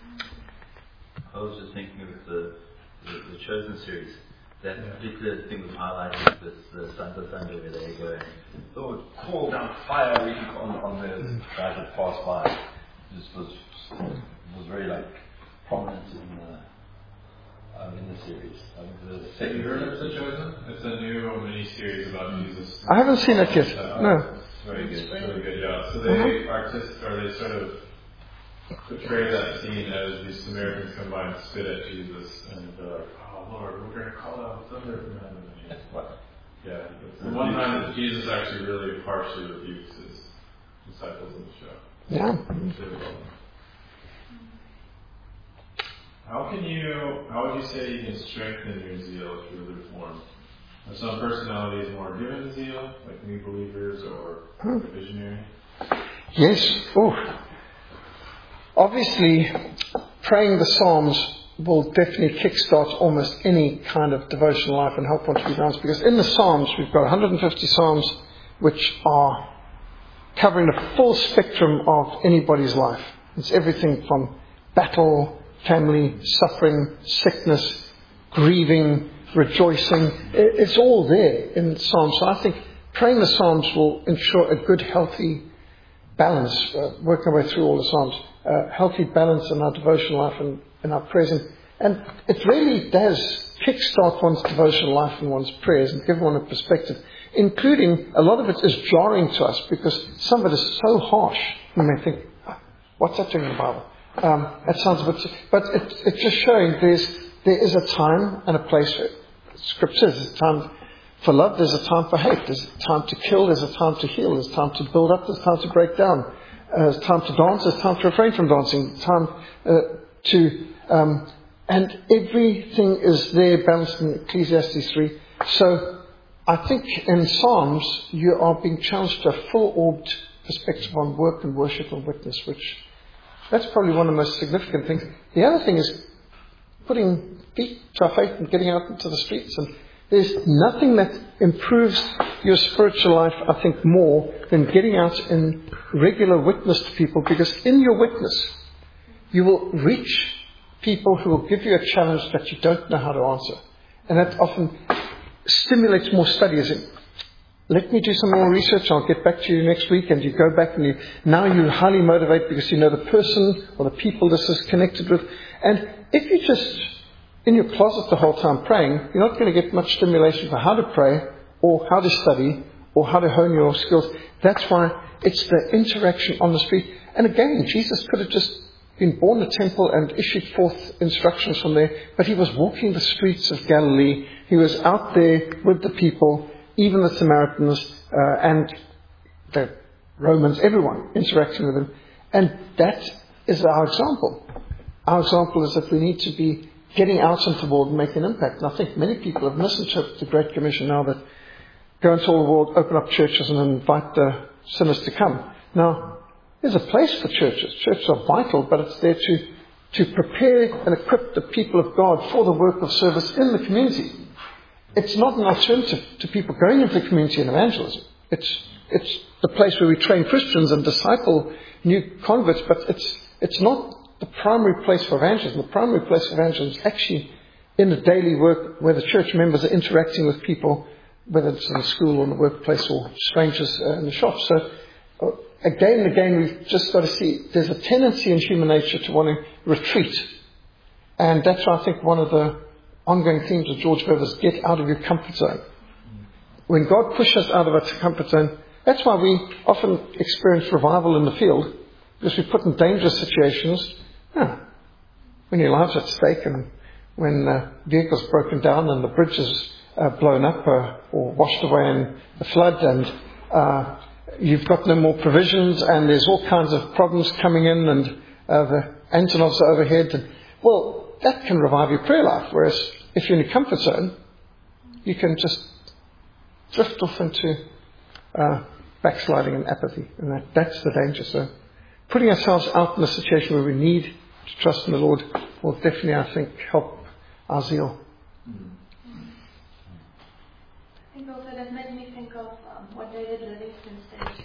I was just thinking of the Chosen series. That particular thing was highlighted with the Santa Sunday where they go and Lord, call down fire on the guys that pass by. This was very prominent in the series. I think the second. Have you heard of The Chosen? It's a new mini-series about Jesus. I haven't seen it yet. No. It's very good. Really good job. So they they sort of portray that scene as these Samaritans come by and spit at Jesus, and they're like, "Oh Lord, we're going to call out thunder from heaven." Yeah, it's the one time that Jesus actually really harshly rebukes his disciples in the show. Yeah. How would you say you can strengthen your zeal through the reform? Are some personalities more given to zeal, like new believers or visionary? Yes. Oh. Obviously, praying the Psalms will definitely kickstart almost any kind of devotional life and help one to be balanced. Because in the Psalms, we've got 150 Psalms which are covering the full spectrum of anybody's life. It's everything from battle, family, suffering, sickness, grieving, rejoicing. It's all there in Psalms. So I think praying the Psalms will ensure a good, healthy balance, working our way through all the Psalms, healthy balance in our devotional life and in our prayers. And it really does kickstart one's devotional life and one's prayers and give one a perspective, including a lot of it is jarring to us because some of it is so harsh. You may think, what's that doing in the Bible? That sounds a bit... But it's just showing there is a time and a place for it. Scripture says there's a time for love, there's a time for hate, there's a time to kill, there's a time to heal, there's time to build up, there's time to break down, there's time to dance, there's time to refrain from dancing, time and everything is there balanced in Ecclesiastes 3. So I think in Psalms you are being challenged to a full-orbed perspective on work and worship and witness, which that's probably one of the most significant things. The other thing is putting feet to our faith and getting out into the streets. And there's nothing that improves your spiritual life, I think, more than getting out in regular witness to people. Because in your witness, you will reach people who will give you a challenge that you don't know how to answer. And that often stimulates more study. As in, let me do some more research, I'll get back to you next week. And you go back and now you're highly motivated because you know the person or the people this is connected with. And if you just in your closet the whole time praying, you're not going to get much stimulation for how to pray or how to study or how to hone your skills. That's why it's the interaction on the street. And again, Jesus could have just been born in a temple and issued forth instructions from there, but he was walking the streets of Galilee. He was out there with the people, even the Samaritans, and the Romans, everyone interacting with him. And that is our example. Our example is that we need to be getting out into the world and making an impact. And I think many people have misinterpreted the Great Commission now that go into all the world, open up churches and invite the sinners to come. Now, there's a place for churches. Churches are vital, but it's there to prepare and equip the people of God for the work of service in the community. It's not an alternative to people going into the community and evangelism. It's the place where we train Christians and disciple new converts, but it's not the primary place for evangelism. The primary place for evangelism is actually in the daily work where the church members are interacting with people, whether it's in the school or in the workplace or strangers in the shop. So again and again, we've just got to see there's a tendency in human nature to want to retreat. And that's why I think one of the ongoing themes of George Bev is get out of your comfort zone. When God pushes us out of our comfort zone, that's why we often experience revival in the field, because we're put in dangerous situations. When your life's at stake and when vehicles broken down and the bridge is blown up or washed away in the flood, and you've got no more provisions, and there's all kinds of problems coming in, and the Antonovs are overhead. Well, that can revive your prayer life. Whereas if you're in your comfort zone, you can just drift off into backsliding and apathy, and that's the danger. So putting ourselves out in a situation where we need to trust in the Lord will definitely, I think, help our zeal. I think also that made me think of what David Livingstone said.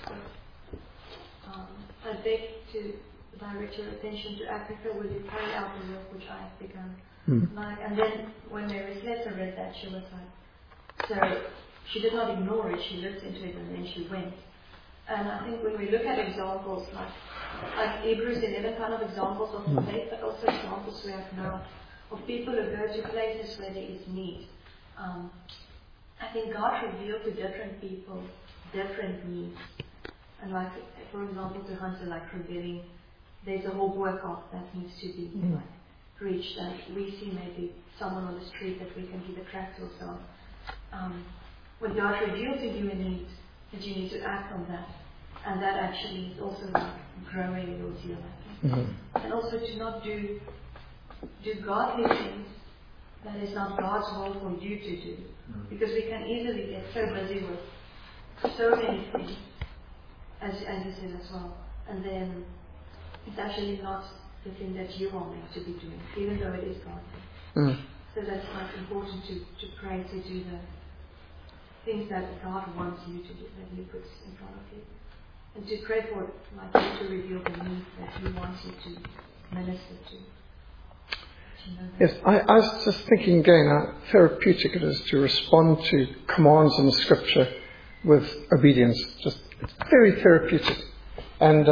I beg to direct your attention to Africa, will you carry out the work which I have begun? And then when Mary Slessor read that, she was like, so she did not ignore it, she looked into it and then she went. And I think when we look at examples like Hebrews 11 kind of examples of faith, but also examples we have now of people who go to places where there is need. I think God revealed to different people different needs. And like, for example, to Hunter, like revealing there's a whole workout that needs to be reached, and we see maybe someone on the street that we can give a tract or so. When God reveals to you a need, that you need to act on that. And that actually is also like growing your zeal, I think. And also to not do godly things that is not God's will for you to do. Because we can easily get so busy with so many things, as you said as well. And then it's actually not the thing that you are meant to be doing, even though it is godly. So that's like important to pray to do the things that God wants you to do, that He puts in front of you. And to pray for, like, you to reveal the needs that He wants you to minister to. Yes, I was just thinking again how therapeutic it is to respond to commands in the Scripture with obedience. Just, it's very therapeutic. And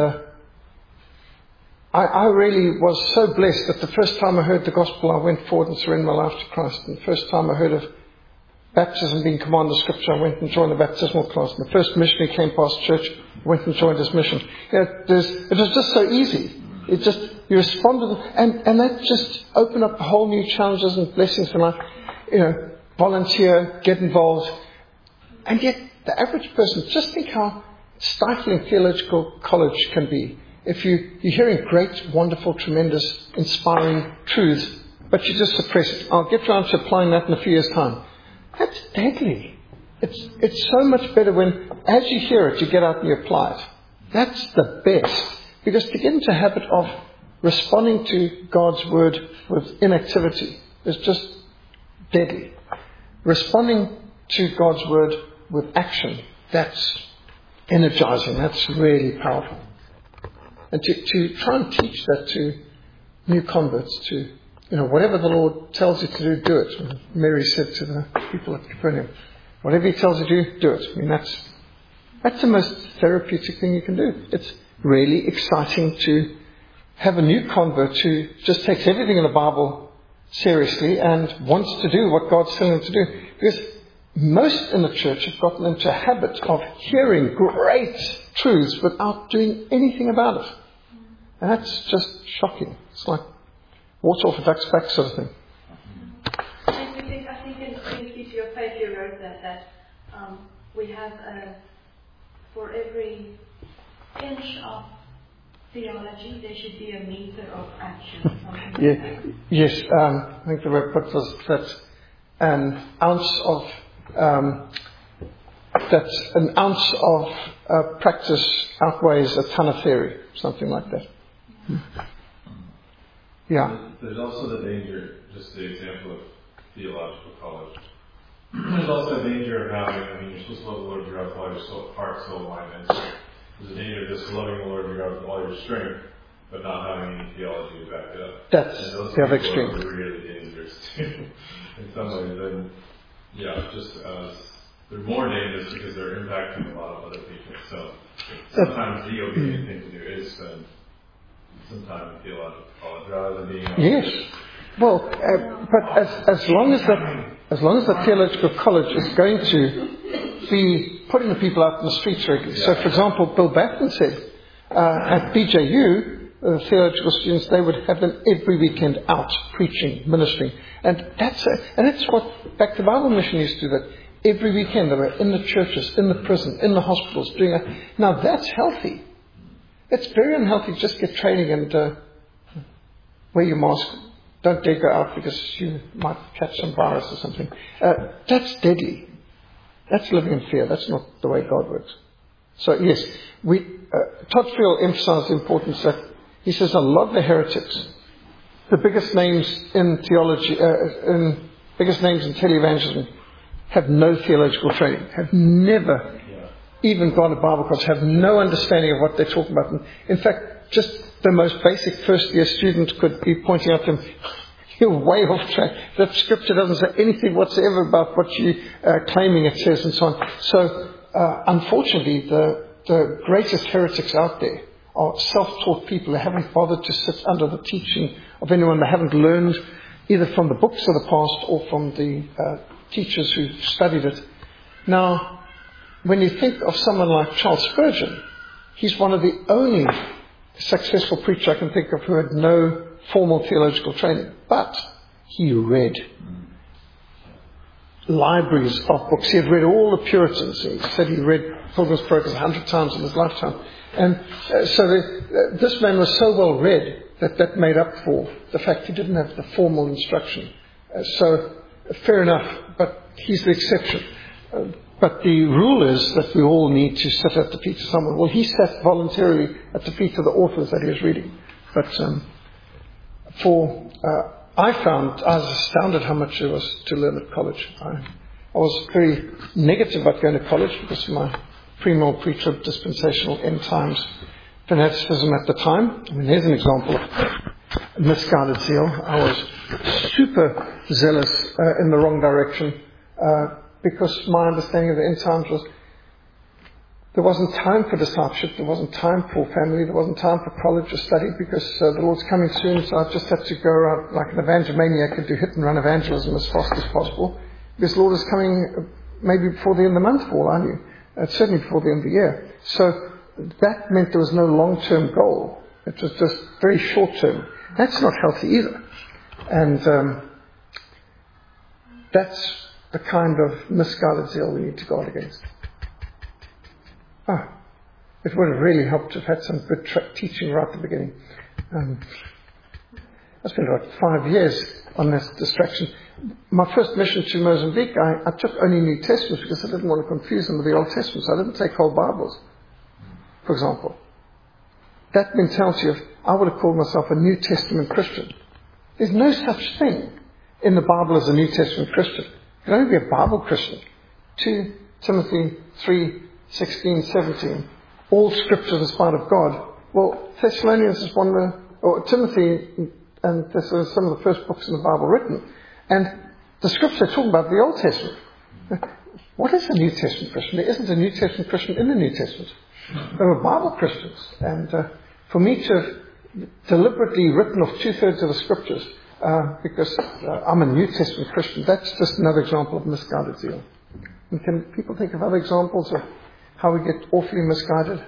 I really was so blessed that the first time I heard the gospel, I went forward and surrendered my life to Christ. And the first time I heard of baptism being commanded in Scripture, I went and joined the baptismal class. And the first missionary came past church, went and joined his mission. You know, it was just so easy. It just, you respond to them, and that just opened up whole new challenges and blessings in life. You know, volunteer, get involved. And yet, the average person, just think how stifling theological college can be. If you're hearing great, wonderful, tremendous, inspiring truths, but you just suppress it. I'll get around to applying that in a few years' time. That's deadly. It's so much better when, as you hear it, you get out and you apply it. That's the best. Because to get into a habit of responding to God's word with inactivity is just deadly. Responding to God's word with action, that's energizing. That's really powerful. And to try and teach that to new converts, to, you know, whatever the Lord tells you to do it. And Mary said to the people at Capernaum, whatever He tells you to do it. I mean, that's the most therapeutic thing you can do. It's really exciting to have a new convert who just takes everything in the Bible seriously and wants to do what God's telling them to do. Because most in the church have gotten into a habit of hearing great truths without doing anything about it. And that's just shocking. It's like water off a duck's back sort of thing. I think in Key to Your Faith you wrote that we have for every inch of theology, there should be a meter of action. Yes, I think the word put was that an ounce of practice outweighs a ton of theory, something like that. Yeah. There's also the danger, just the example of theological college. There's also a danger of having, you're supposed to love the Lord your God with all your soul, heart, soul, mind, and strength. There's a danger of just loving the Lord your God with all your strength, but not having any theology to back it up. That's the other extreme. Those are really dangerous too, in some ways. And they're more dangerous because they're impacting a lot of other people. So sometimes the obedient thing to do is spend some time in theological college rather than being. Yes. Well, but as long as the theological college is going to be putting the people out in the streets regularly. So, for example, Bill Batten said at BJU, the theological students, they would have them every weekend out preaching, ministering, and that's what Back to Bible Mission used to do. That every weekend they were in the churches, in the prison, in the hospitals doing it. Now that's healthy. It's very unhealthy. Just get training and wear your mask. Don't dare go out because you might catch some virus or something. That's deadly. That's living in fear. That's not the way God works. So yes, Todd Friel emphasized the importance that he says a lot of the heretics, the biggest names in theology, biggest names in televangelism, have no theological training, have never even gone to Bible college, have no understanding of what they're talking about. And in fact, just the most basic first-year student could be pointing out to them, you're way off track. That scripture doesn't say anything whatsoever about what you're claiming it says and so on. So, unfortunately, the greatest heretics out there are self-taught people. They haven't bothered to sit under the teaching of anyone. They haven't learned either from the books of the past or from the teachers who studied it. Now, when you think of someone like Charles Spurgeon, he's one of the only successful preacher I can think of who had no formal theological training, but he read libraries of books. He had read all the Puritans. He said he read Pilgrim's Progress 100 times in his lifetime. And so this man was so well read that made up for the fact he didn't have the formal instruction. So fair enough, but he's the exception. But the rule is that we all need to sit at the feet of someone. Well, he sat voluntarily at the feet of the authors that he was reading. But I was astounded how much there was to learn at college. I was very negative about going to college because of my premill, pre-trib, dispensational, end times fanaticism at the time. I mean, here's an example of misguided zeal. I was super zealous in the wrong direction. Because my understanding of the end times was there wasn't time for discipleship, there wasn't time for family, there wasn't time for college or study because the Lord's coming soon, so I just had to go around like an evangelomaniac and do hit and run evangelism as fast as possible because the Lord is coming maybe before the end of the month for all I knew, certainly before the end of the year. So that meant there was no long-term goal. It was just very short-term. That's not healthy either. And that's the kind of misguided zeal we need to guard against. It would have really helped to have had some good teaching right at the beginning. I spent about 5 years on this distraction. My first mission to Mozambique, I took only New Testament because I didn't want to confuse them with the Old Testament. So I didn't take whole Bibles, for example. That mentality of, I would have called myself a New Testament Christian. There's no such thing in the Bible as a New Testament Christian. You can only be a Bible Christian. 2 Timothy 3:16-17. All scripture is part of God. Well, Thessalonians is Timothy and this is some of the first books in the Bible written. And the scripture talking about the Old Testament. What is a New Testament Christian? There isn't a New Testament Christian in the New Testament. There were Bible Christians. And for me to have deliberately written off 2/3 of the scriptures because I'm a New Testament Christian, that's just another example of misguided zeal. And can people think of other examples of how we get awfully misguided?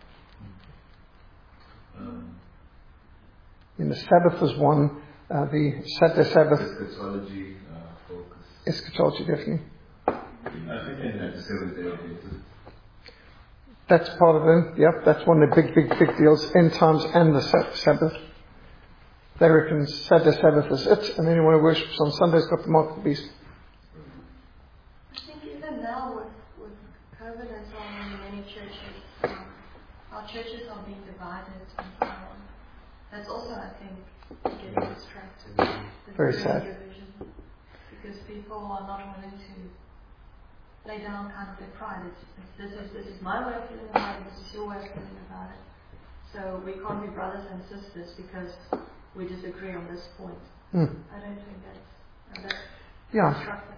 The Sabbath is one. The Saturday Sabbath. Eschatology focus. Eschatology, definitely. I think in That's part of it. Yep, that's one of the big deals. End times and the Sabbath. They reckon Saturday Sabbath is it, and anyone who worships on Sunday's got the mark of the beast. I think even now with COVID and so on in many churches, our churches are being divided and so on. That's also, I think, getting distracted. Very sad. Division, because people are not willing to lay down kind of their pride. This is my way of feeling about it, this is your way of feeling about it. So we can't be brothers and sisters because we disagree on this point. I don't think that's constructive.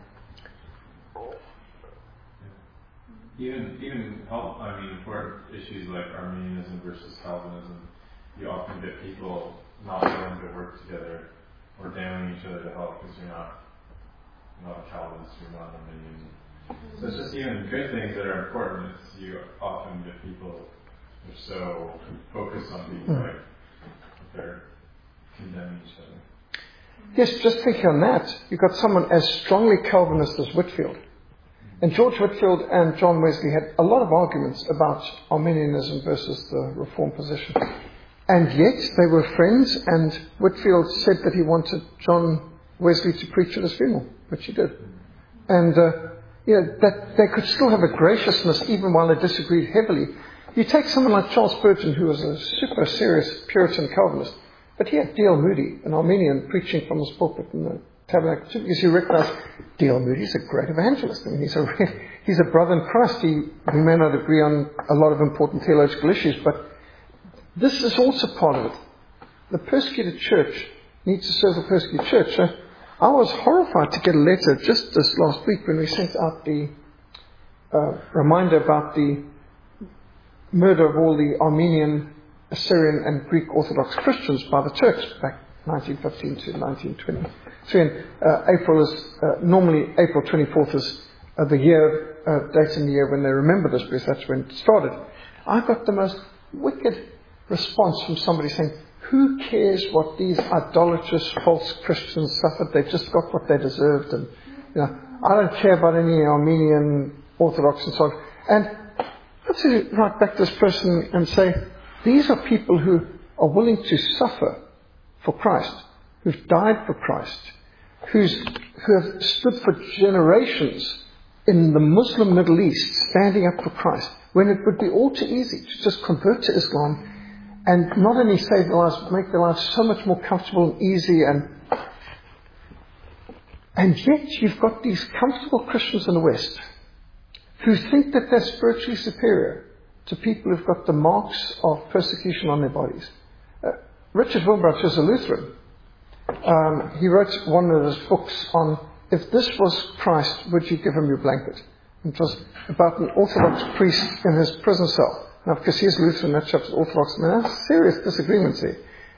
Even important issues like Arminianism versus Calvinism, you often get people not willing to work together or damning each other to help because you're not a Calvinist, you're not an Arminian. So it's just even good things that are important. It's you often get people who are so focused on being right that they're condemning each other. Yes, just thinking on that, you've got someone as strongly Calvinist as Whitefield. And George Whitefield and John Wesley had a lot of arguments about Arminianism versus the Reformed position. And yet they were friends, and Whitefield said that he wanted John Wesley to preach at his funeral, which he did. And that they could still have a graciousness even while they disagreed heavily. You take someone like Charles Spurgeon, who was a super serious Puritan Calvinist, but he had D.L. Moody, an Arminian, preaching from his pulpit in the Tabernacle too, because he recognized D.L. Moody's a great evangelist. I mean, he's a brother in Christ. We may not agree on a lot of important theological issues, but this is also part of it. The persecuted church needs to serve the persecuted church. So I was horrified to get a letter just this last week when we sent out the reminder about the murder of all the Armenian, Assyrian and Greek Orthodox Christians by the Turks back 1915 to 1920. So normally April 24th is the year, date in the year when they remember this, because that's when it started. I got the most wicked response from somebody saying, who cares what these idolatrous false Christians suffered? They've just got what they deserved. And I don't care about any Armenian Orthodox and so on. And let's write back to this person and say, these are people who are willing to suffer for Christ, who've died for Christ, who have stood for generations in the Muslim Middle East standing up for Christ, when it would be all too easy to just convert to Islam and not only save their lives, but make their lives so much more comfortable and easy. And yet you've got these comfortable Christians in the West who think that they're spiritually superior to people who've got the marks of persecution on their bodies. Richard Wilbranch is a Lutheran. He wrote one of his books on, if this was Christ, would you give him your blanket? It was about an Orthodox priest in his prison cell. Now, because he's Lutheran, that chap's Orthodox, and there's serious disagreements here.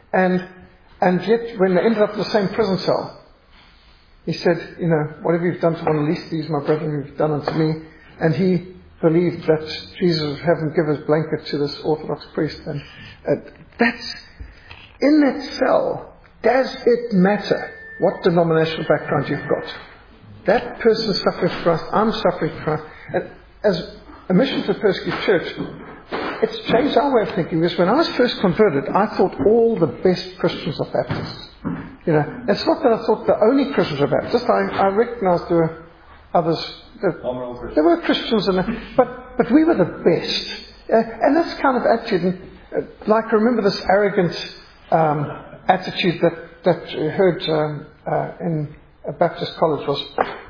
And yet, when they ended up in the same prison cell, he said, whatever you've done to one of the least of these, my brethren, you've done unto me. And he believed that Jesus would have him give his blanket to this Orthodox priest. And that's, in that cell, does it matter what denominational background you've got? That person's suffering for Christ, I'm suffering for Christ. And as a mission to the persecuted church, it's changed our way of thinking. Because when I was first converted, I thought all the best Christians are Baptists. It's not that I thought the only Christians are Baptists. I recognized there were others. There were Christians, but we were the best. And that's kind of attitude. And, I remember this arrogant attitude that I heard in a Baptist college was,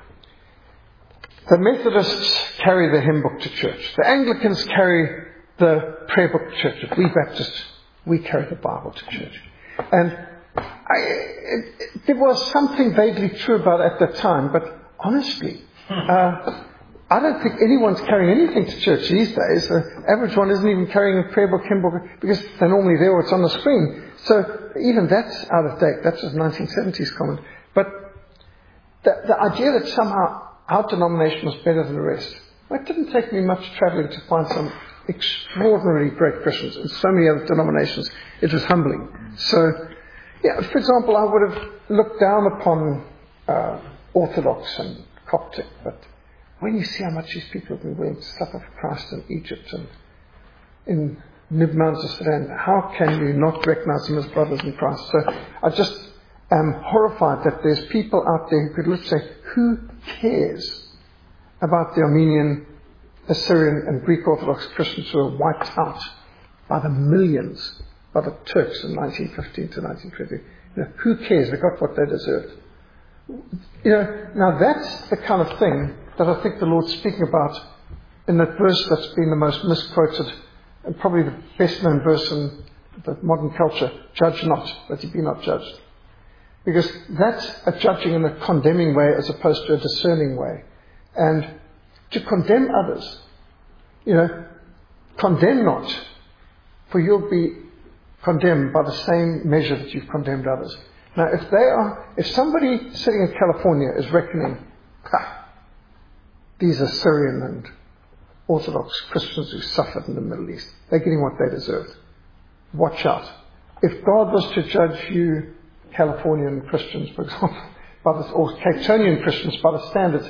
the Methodists carry the hymn book to church. The Anglicans carry the prayer book to church. But we Baptists, we carry the Bible to church. And there was something vaguely true about it at that time, but honestly, I don't think anyone's carrying anything to church these days. The average one isn't even carrying a prayer book, hymn book, because they're normally there or it's on the screen. So even that's out of date. That's a 1970s comment. But the idea that somehow our denomination was better than the rest, it didn't take me much travelling to find some extraordinarily great Christians in so many other denominations. It was humbling. So, for example, I would have looked down upon Orthodox and Coptic, but when you see how much these people have been willing to suffer for Christ in Egypt and in Mid-Mount Sudan, how can you not recognize them as brothers in Christ? So I just am horrified that there's people out there who could literally say, who cares about the Armenian, Assyrian and Greek Orthodox Christians who were wiped out by the millions by the Turks in 1915 to 1920? Who cares? They got what they deserved. Now that's the kind of thing that I think the Lord's speaking about in that verse that's been the most misquoted and probably the best known verse in the modern culture, judge not, that you be not judged. Because that's a judging in a condemning way as opposed to a discerning way. And to condemn others, condemn not, for you'll be condemned by the same measure that you've condemned others. Now, if somebody sitting in California is reckoning, these are Syrian and Orthodox Christians who suffered in the Middle East, they're getting what they deserved. Watch out. If God was to judge you, Californian Christians, for example, or Capetonian Christians by the standards,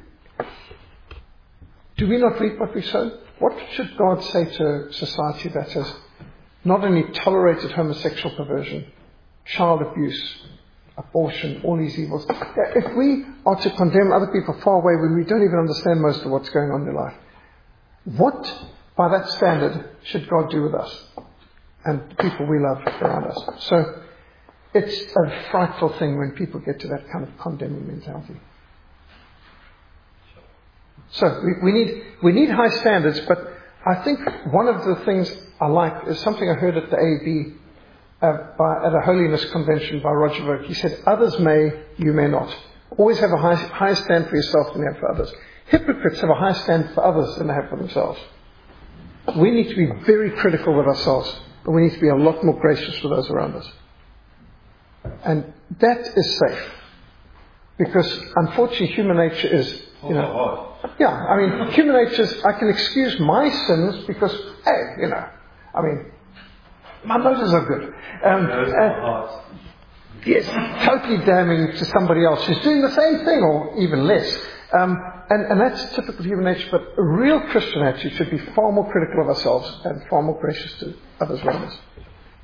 do we not reap what we sow? What should God say to society that has not only tolerated homosexual perversion, child abuse, abortion, all these evils? If we are to condemn other people far away when we don't even understand most of what's going on in their life, what, by that standard, should God do with us and the people we love around us? So it's a frightful thing when people get to that kind of condemning mentality. So we need high standards, but I think one of the things I like is something I heard at the AAB at a holiness convention by Roger Vogt. He said, others may, you may not. Always have a high stand for yourself than you have for others. Hypocrites have a high stand for others than they have for themselves. We need to be very critical with ourselves, but we need to be a lot more gracious with those around us. And that is safe. Because unfortunately human nature is, human nature is, I can excuse my sins because, my motives are good. Yes, totally damning to somebody else who's doing the same thing or even less. And that's typical human nature, but a real Christian attitude should be far more critical of ourselves and far more gracious to others around us.